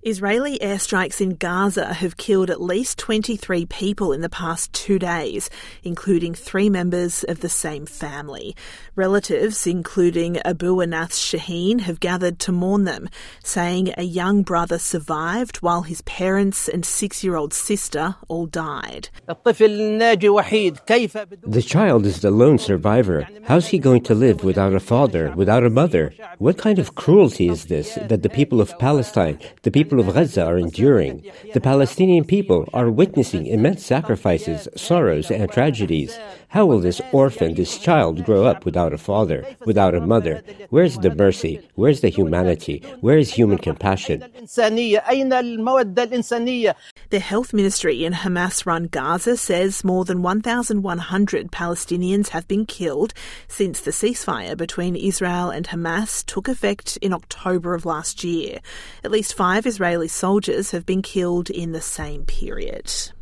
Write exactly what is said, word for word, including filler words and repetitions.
Israeli airstrikes in Gaza have killed at least twenty-three people in the past two days, including three members of the same family. Relatives, including Abu Anas Shaheen, have gathered to mourn them, saying a young brother survived while his parents and six-year-old sister all died. The child is the lone survivor. How's he going to live without a father, without a mother? What kind of cruelty is this that the people of Palestine, the people of Gaza are enduring? The Palestinian people are witnessing immense sacrifices, sorrows, and tragedies. How will this orphan, this child, grow up without a father, without a mother? Where's the mercy? Where's the humanity? Where is human compassion? The health ministry in Hamas-run Gaza says more than one thousand one hundred Palestinians have been killed since the ceasefire between Israel and Hamas took effect in October of last year. At least five Israeli soldiers have been killed in the same period.